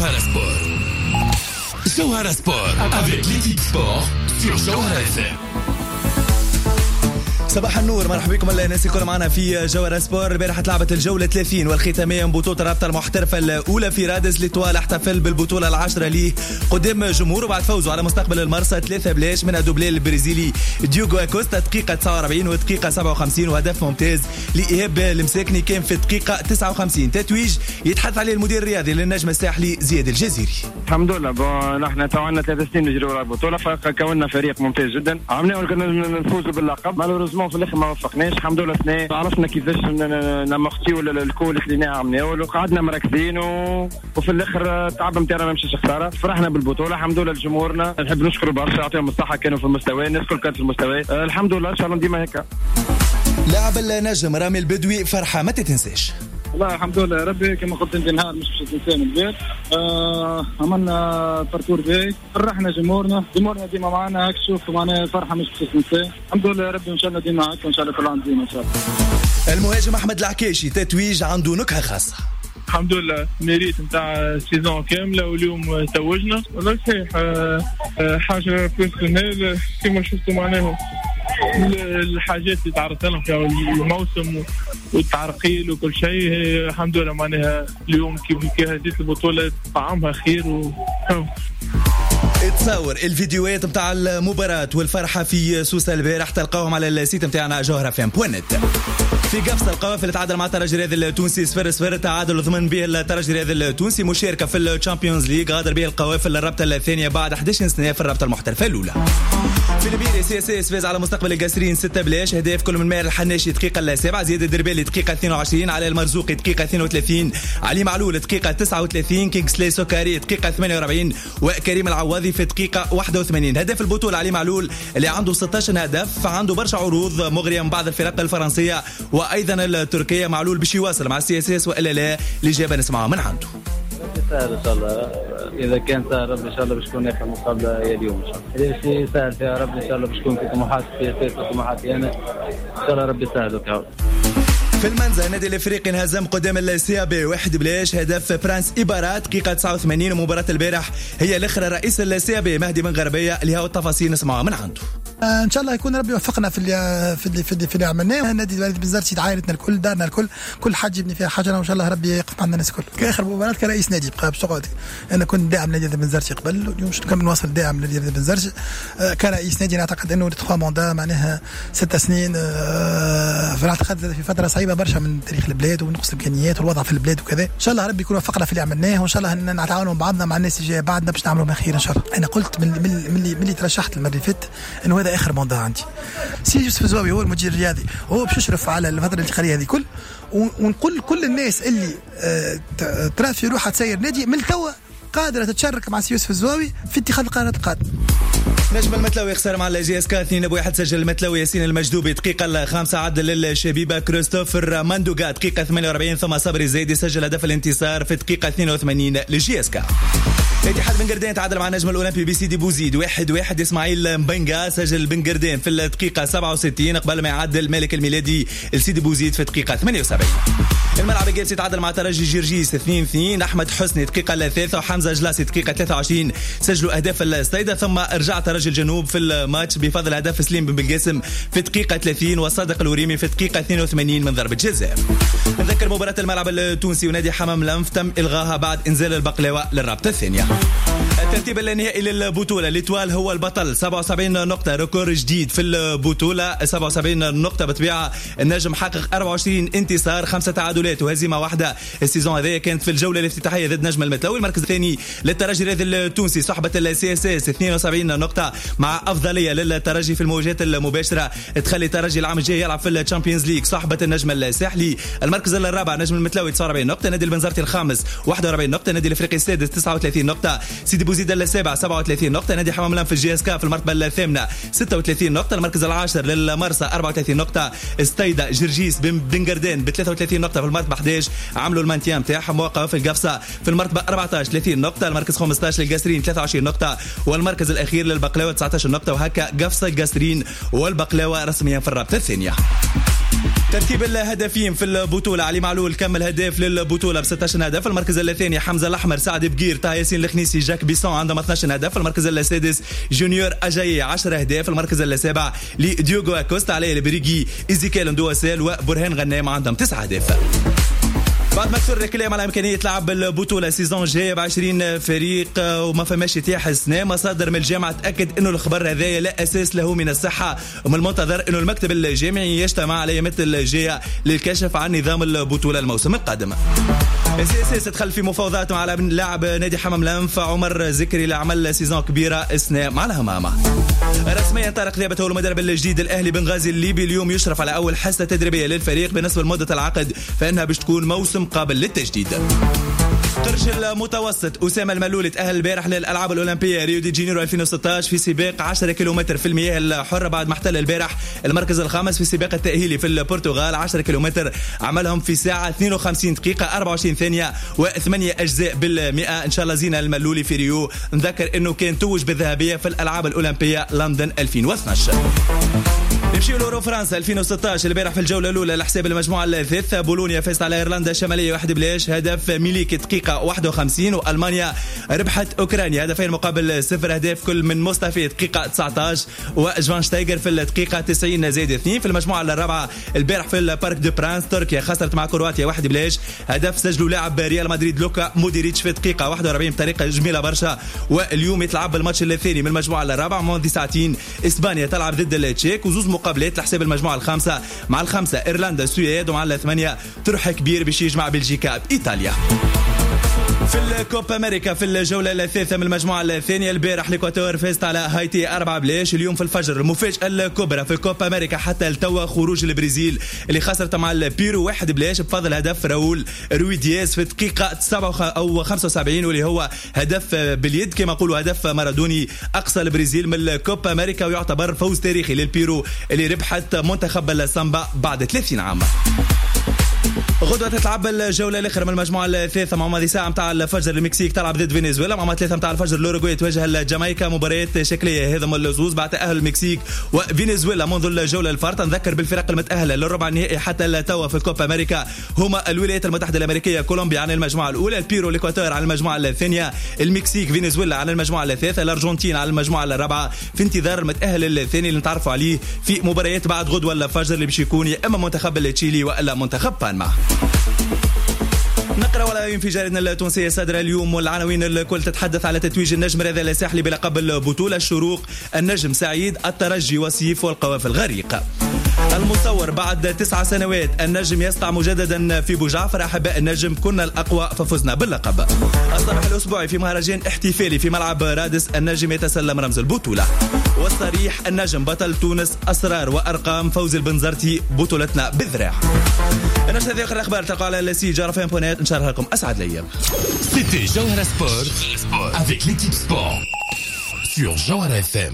Jawhara Sport. Jawhara Sport avec l'équipe sport sur Jawhara FM. صباح النور، مرحبا بكم الناس الكل معنا في جوهرة سبور. البارحة لعبت الجولة 30 والختامية من بطولة الرابطة المحترفة الأولى في رادس. ليتوال احتفل بالبطولة العاشرة ليه قدام جمهوره بعد فوزه على مستقبل المرسى 3-0 من الدوبليل البرازيلي ديوغو أكوستا دقيقة 49 ودقيقة 57، وهدف ممتاز لإيهاب المساكني كان في دقيقة 59. تتويج يتحدث عليه المدير الرياضي للنجم الساحلي زياد الجزيري. الحمد لله، نحن توعنا 3 سنين نجري وراء البطولة، فكونا فريق ممتاز جدا. عملنا نفوزوا باللقب، مالوريزمون في الاخر ما وفقناش. الحمد لله اثنين عرفنا كيفاش نمختيو الكول اللي عملناه وقعدنا مركزين وفي الاخر التعب نتاعنا ما مشيش خساره. فرحنا بالبطوله الحمد لله لجمهورنا، نحب نشكر برشا، يعطيهم الصحه، كانوا في المستوى، الناس الكل كانت في المستوى. الحمد لله ان شاء الله ديما هكا. لاعب النجم رامي البدوي فرحه ما تتنساش. والله الحمد لله ربي كما قلت انت نهار مش تنسى من البيت. عملنا باركور باهي، فرحنا جمهورنا ديما معنا، هاك شوف معنا فرحه مش تنسى. الحمد لله ربي ان شاء الله ديما هكا، ان شاء الله كل عام ديما ان شاء الله. المهاجم احمد العكاشي تتويج عنده نكهه خاصه. الحمد لله ميريت نتاع سيزون كامله واليوم توجنا. والله صحيح حاجه بيرسونيل كما شفتوا معناها الحاجات اللي تعرضت لهم في الموسم والتعرقيل وكل شيء. الحمد لله معناها اليوم كيف هذه البطولة طعمها خير تصور الفيديوهات متاع المباراة والفرحة في سوسة البارح تلقاهم على السيت متاعنا جوهرة فام.net. في قفص القوافل تعادل مع الترجي الرياضي التونسي 0-0، تعادل ضمن به الترجي الرياضي التونسي، مشاركة في الشامبيونز ليج غادر به القوافل الرابطة الثانية بعد 11 سنة في الرابطة المحترفة الأولى. في البيري CSS فاز على مستقبل القاسرين 6-0، هداف كل من ماهر الحناشي دقيقة 7، زياد الدربالي دقيقة 22، علي المرزوقي دقيقة 32، علي معلول دقيقة 39، كينغسلي سوكاري دقيقة 48، وكريم العواضي في دقيقة 81. هداف البطولة علي معلول اللي عنده 16 هدف، عنده برشا عروض مغرية من بعض الفرق الفرنسية وأيضا التركية. معلول باش يواصل مع CSS وإلا لا؟ الإجابة نسمعها من عنده. سهل ان شاء الله، اذا كان سهل ربي ان شاء الله باش تكون اخر مقابله هي اليوم ان شاء الله. اذا شيء سهل فيها ربي ان شاء الله باش تكون في طموحات في طموحاتي انا ان شاء الله ربي يسهلك. في المنزل النادي الافريقي انهزم قدام السيابي 1-0، هدف برانس إبارات دقيقه 89. ومباراه البارح هي الاخرى رئيس السيابي مهدي بن غربيه اللي هو التفاصيل نسمعها من عنده. ان شاء الله يكون ربي يوفقنا في اللي عملناه. نادي الوالد بن زرتي عائلتنا الكل، دارنا الكل، كل حاجه يبني فيها حاجه، وان شاء الله ربي يقف معنا الناس الكل. كاخر مباراه كرئيس نادي بقى بتقعد، انا كنت داعم نادي بن زرتي قبل، واليوم نكمل نواصل داعم نادي بن زرتي كرئيس نادي. نعتقد انه 3 موندا معناها 6 سنين، فنعتقد في فتره صعيبه برشا من تاريخ البلاد ونقص الامكانيات والوضع في البلاد وكذا. ان شاء الله ربي يكون وفقنا في اللي عملناه، وان شاء الله نتعاونوا مع بعضنا مع الناس اللي جايه بعدنا باش نعملوا ما خير ان شاء الله. انا قلت من اللي ترشحت المره اللي فاتت انه هذا اخر موندا عندي. سي يوسف الزواوي هو المدير الرياضي، هو باش يشرف على الفتره الانتقاليه هذه كل، ونقول كل الناس اللي ترى في روحها تسير نادي من توا قادره تتشارك مع سي يوسف الزواوي في اتخاذ القرارات القادمه. نجم المتلوي خسر مع GSK 2-1، سجل المتلوي ياسين المجدوبي دقيقة 5، عدل للشبيبة كريستوفر ماندوغا دقيقة 48، ثم صبري الزايدي سجل هدف الانتصار في دقيقة 82 لGSK. الاتحاد بن قردان تعادل مع نجم الأولمبي بسيدي بوزيد 1-1، إسماعيل مبنغا سجل بن قردان في الدقيقة 67 قبل ما يعدل مالك الميلادي السيدي بوزيد في الدقيقة 78. الملعب الجالسي تعادل مع ترجي جرجيس 2-2، أحمد حسني دقيقة 3 وحمزة جلاسي دقيقة 23 سجلوا أهداف الستيدة، ثم رجع ترجي الجنوب في الماتش بفضل هدف سليم بن بالقاسم في دقيقة 30 وصادق الوريمي في دقيقة 82 من ضربة جزاء. نذكر مباراة الملعب التونسي ونادي حمام الأنف تم إلغاها بعد إنزال البقلاوة للرابطة الثانية. الترتيب النهائي للبطولة، ليتوال هو البطل 77 نقطة، ريكور جديد في البطولة 77 نقطة. بطبيعة النجم حقق 24 انتصار 5 تعادلات وهزيمة واحدة. السيزون هذه كانت في الجولة الافتتاحية ضد نجم المتلوي. المركز الثاني للترجي الرياضي التونسي صحبة CSS 72 نقطة مع أفضلية للترجي في المواجهات المباشرة تخلي الترجي العام الجاي يلعب في الشامبيونز ليج صحبة النجم الساحلي. المركز الرابع نجم المتلوي 49 نقطة، نادي البنزرتي الخامس 41 نقطة، نادي الافريقي السادس 39 نقطة، سيدي بوزيد السابع 37 نقطة، نادي حمام الأنف في GSK في المرتبة الثامنة 36 نقطة، المركز العاشر للمرسى 34 نقطة، استيدا جرجيس بن قردان ب 33 نقطة في المرتبة 11 عملوا المانتيام تاعهم، وقف في القفصة في المرتبة 14 30 نقطة، المركز 15 للقاسرين 23 نقطة، والمركز الأخير للبقلاوة 19 نقطة. وهكا قفصة القاسرين والبقلاوة رسميا في الرابطة الثانية. ترتيب الهدافين في البطولة: علي معلول كمل هداف للبطولة ب 16 هدف. المركز الثاني حمزة الأحمر، سعد بقير، طه ياسين الخنيسي، جاك بيسون عندهم 12 هدف. المركز السادس جونيور أجاي 10 أهداف. المركز السابع لديوغو أكوستا، علي البريغي، إيزيكيل ندواسيل وبرهان غنام عندهم 9 أهداف. بعد ما كثر الكلام على إمكانية لعب البطولة سيزون جاي ب20 فريق وما فماش تياح السنة، مصادر من الجامعة تأكد إنه الخبر هذايا لا أساس له من الصحة، ومن المنتظر إنه المكتب الجامعي يجتمع على الأيامات الجاية للكشف عن نظام البطولة الموسم القادم. السياسي تدخل في مفاوضات مع لاعب نادي حمام الأنف عمر ذكري لعمل سيزون كبيرة السنة مع الهمامة. رسميا طارق ثابت هو المدرب الجديد. الأهلي بنغازي الليبي اليوم يشرف على أول حصة تدريبية للفريق. بالنسبة لمدة العقد فإنها باش تكون موسم قابل للتجديد. قرش المتوسط أسامة الملولي تأهل البارح للألعاب الأولمبية ريو دي جانيرو 2016 في سباق 10 كيلومتر في المياه الحرة، بعد ما احتل البارح المركز الخامس في سباق التأهيلي في البرتغال. 10 كيلومتر عملهم في ساعة 52 دقيقة 24 ثانية و8 أجزاء بالمئة. إن شاء الله زينة الملولي في ريو، نذكر أنه كان توج بالذهبية في الألعاب الأولمبية لندن 2012. نمشي لورو فرنسا 2016 البارح في الجولة الأولى لحساب المجموعة الثالثة. بولونيا فازت على إيرلندا الشمالية 1-0، هدف ميليك دقيقة 51، وألمانيا ربحت أوكرانيا هدفين مقابل 0، أهداف كل من مصطفى دقيقة 19 وجوانشتايجر في الدقيقة 90+2. في المجموعة الرابعة البارح في البارك دو برانس تركيا خسرت مع كرواتيا 1-0، هدف سجلوا لاعب ريال مدريد لوكا مودريتش في الدقيقة 41 بطريقة جميلة برشا. واليوم يتلعب الماتش الثاني من المجموعة الرابعة منذ ساعتين. إسبانيا تلعب ضد التشيك، وزوز مقابلات لحساب المجموعة الخامسة. مع الخامسة إيرلندا السويد، ومع الثمانية طرح كبير باش يجمع بلجيكا بإيطاليا. في الكوبا أمريكا في الجولة الثالثة من المجموعة الثانية البارح الإكواتور فازت على هايتي 4-0. اليوم في الفجر المفاجأة الكبرى في كوبا أمريكا حتى التوا خروج البرازيل اللي خسرت مع البيرو 1-0 بفضل هدف راؤول رويدياز في الدقيقة 75 واللي هو هدف باليد كما يقولوا هدف مارادوني. أقصى البرازيل من الكوبا أمريكا ويعتبر فوز تاريخي للبيرو اللي ربحت منتخب السامبا بعد 30 عام. غدوة تتلعب الجولة الأخرى من المجموعة الثالثة مع ماضي ساعة متاع الفجر. المكسيك تلعب ضد فنزويلا، مع 3 متاع الفجر الأوروغواي تواجه الجامايكا. مباريات شكلية هذا من اللزوز بعد تأهل المكسيك وفنزويلا منذ الجولة الفارطة. نذكر بالفرق المتأهلة للربع النهائي حتى التوا في الكوبا أمريكا هما الولايات المتحدة الأمريكية كولومبيا عن المجموعة الأولى، البيرو الإكواتور عن المجموعة الثانية، المكسيك فنزويلا عن المجموعة الثالثة، الأرجنتين عن المجموعة الرابعة، في انتظار المتأهل الثاني اللي نتعرفوا عليه في مباريات بعد غدوة الفجر اللي باش يكون يا إما منتخب تشيلي وإلا منتخب بانما. نقرأ ولا في جاريدنا التونسية صادرة اليوم والعناوين الكل تتحدث على تتويج النجم رضا الساحلي بلقب البطولة. الشروق النجم سعيد، الترجي وصيف والقوافل غريق. المصور بعد 9 سنوات النجم يسطع مجددا في بوجعفر. أحباء النجم كنا الأقوى ففزنا باللقب. الصباح الأسبوعي في مهرجان احتفالي في ملعب رادس النجم يتسلم رمز البطولة. والصريح النجم بطل تونس، أسرار وأرقام فوز البنزرتي بطولتنا بالذراع. نشرة هذه آخر الأخبار تلقى على السي جارفين.net. نشرها لكم أسعد الأيام. C'était Jawhara Sport avec l'équipe sport sur Jawhara FM.